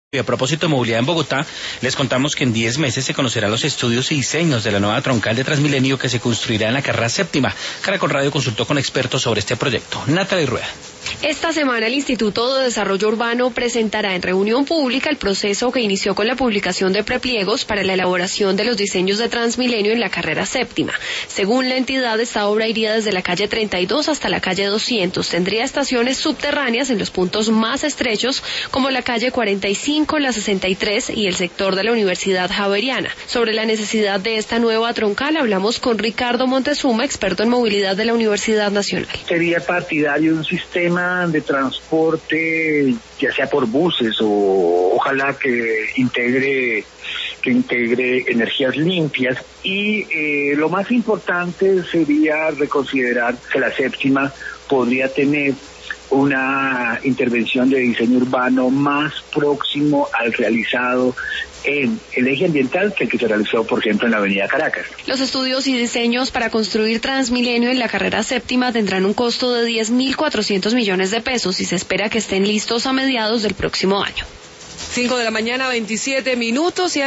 Y a propósito de movilidad en Bogotá, les contamos que en 10 meses se conocerán los estudios y diseños de la nueva troncal de Transmilenio que se construirá en la carrera séptima. Caracol Radio consultó con expertos sobre este proyecto. Natalie Rueda. Esta semana el Instituto de Desarrollo Urbano presentará en reunión pública el proceso que inició con la publicación de prepliegos para la elaboración de los diseños de Transmilenio en la carrera séptima. Según la entidad, esta obra iría desde la calle 32 hasta la calle 200. Tendría estaciones subterráneas en los puntos más estrechos, como la calle 45, la 63 y el sector de la Universidad Javeriana. Sobre la necesidad de esta nueva troncal hablamos con Ricardo Montezuma, experto en movilidad de la Universidad Nacional. Sería partidario de un sistema de transporte, ya sea por buses o ojalá que integre energías limpias, y lo más importante sería reconsiderar que la séptima podría tener una intervención de diseño urbano más próximo al realizado en el eje ambiental que el que se realizó, por ejemplo, en la avenida Caracas. Los estudios y diseños para construir Transmilenio en la carrera séptima tendrán un costo de 10.400 millones de pesos y se espera que estén listos a mediados del próximo año. 5 de la mañana, 27 minutos.